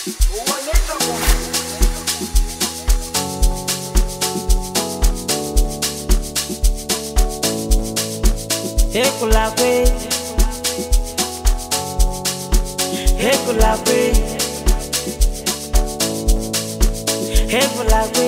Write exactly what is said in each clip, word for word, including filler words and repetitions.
Hekulakwe, Hekulakwe, Hekulakwe,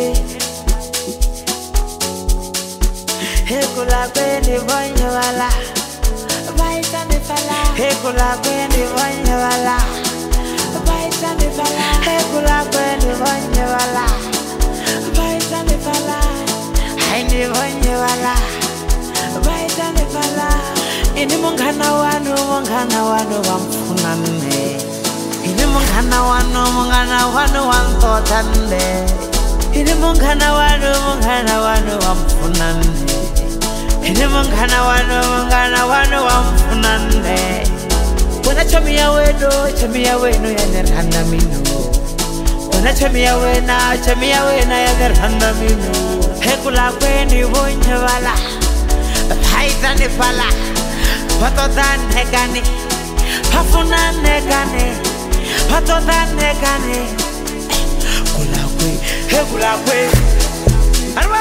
Hekulakwe ni bonye wala, baita ni fala. Hekulakwe ni bonye wala, baita ni fala. Hekulakwe ni bonye wala, baita ni fala. Hai ni bonye wala. Baita ni fala. Ini mungana wanu, mungana wanu wamfunane. Ini mungana wanu, mungana wanu wamtotande. Ini mungana wanu, mungana wanu wamfunane. Ini mungana wanu, mungana wanu wamfunane. Wana chamia wedo, chamia weno ya nerhanda minu. Wana chamia wena, chamia wena ya nerhanda minu. Hekulakwe ni bonye wala. Baita ni fala, patodan negane, pafuna negane, patodan negane. Kulakwe, he kulakwe, arwa.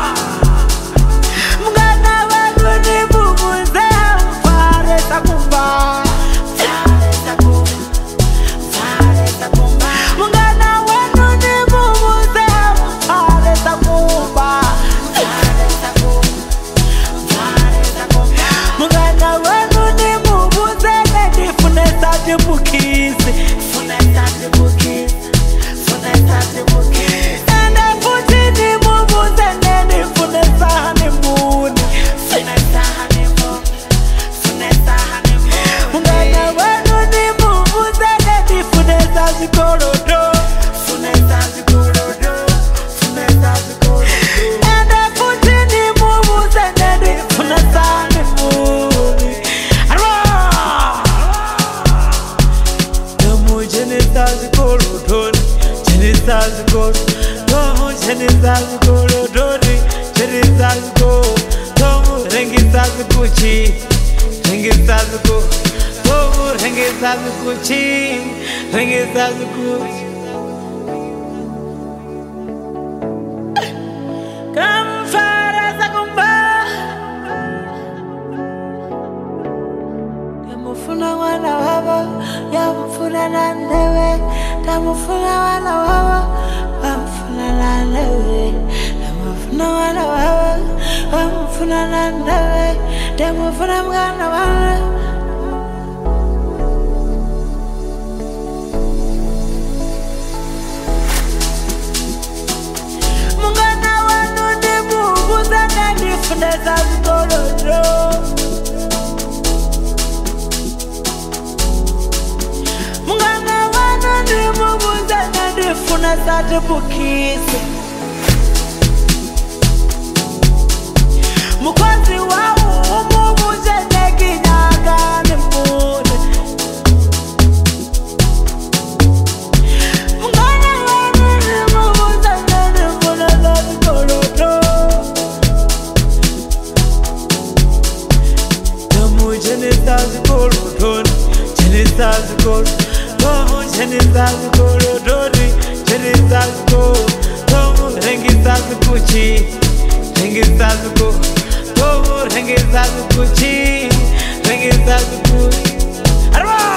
Mungana wanu ni bubuze, fare takumba, fare takumba, fare takumba. Mungana wanu ni bubuze, fare takumba. Mungana wanu ni mubuze nedi funeta jibukisi, funeta jibukisi, funeta jibukisi. Ende futi ni mubuze nedi funeta hanimuni, funeta hanimuni, funeta hanimuni. Mungana wanu ni mubuze nedi funeta jikorodo, funeta jikorodo, funeta jikorodo. Ende futi ni mubuze nedi funeta Genesis go, Tomu Genesis go, Dodi Genesis go, Tomu Rengisas Gucci, Rengisas go, Tomu Rengisas Gucci, Rengisas Gucci. Come fara sakumba, Yamufuna wana waba, Yamufuna nandewe. Tamufuna wana wawa, wamfuna nandewe. Tamufuna wana wawa, wamfuna nandewe. Tamufuna mwana wana. Mungana wanu ni bubuza nadi funeza zikolojo. Funa sate bukisi mukwazi wawo umubuje neginyaga nimune. Mungana wanu nimubuje nenifuna sate koloto. Tomu Genesis koloto, Genesis koloto, Tomu Genesis koloto. Genesis go, Tomu Rengisas Gucci, Rengisas go, Tomu Rengisas Gucci, Rengisas Gucci. Arwa!